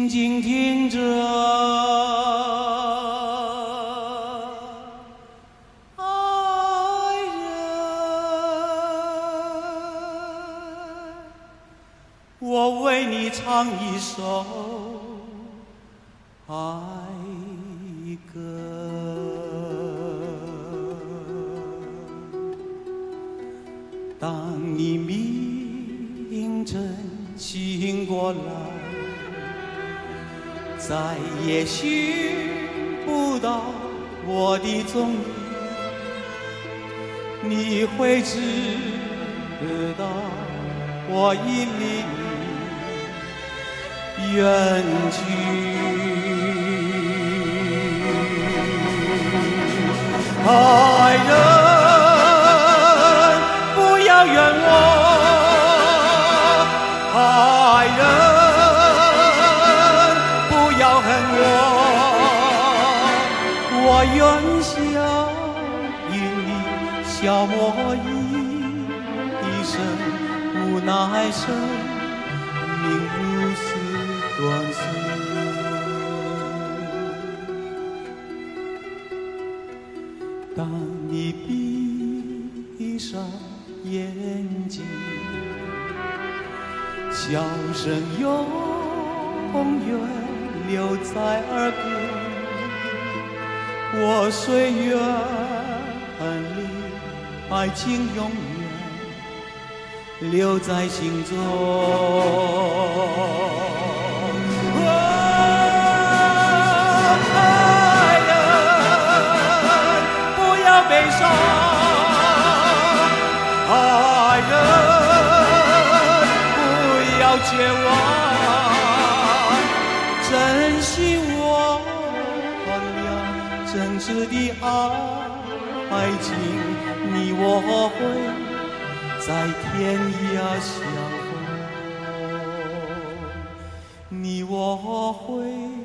静听着爱人，我为你唱一首爱歌。当你明晨醒过来，再也寻不到我的踪影，你会知道我已离你远去。爱人，不要怨我，爱人，不要恨我，我愿笑与你消磨一生，无奈生命如此短暂。当你闭上眼睛，笑声永远留在耳边，我岁月里爱情永远留在心中。悲伤，爱人，不要绝望，珍惜我俩真挚的爱情，你我会在天涯相逢，你我会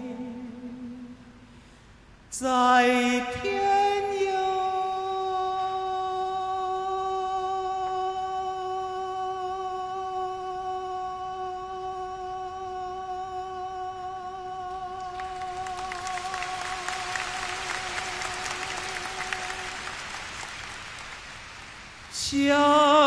在天相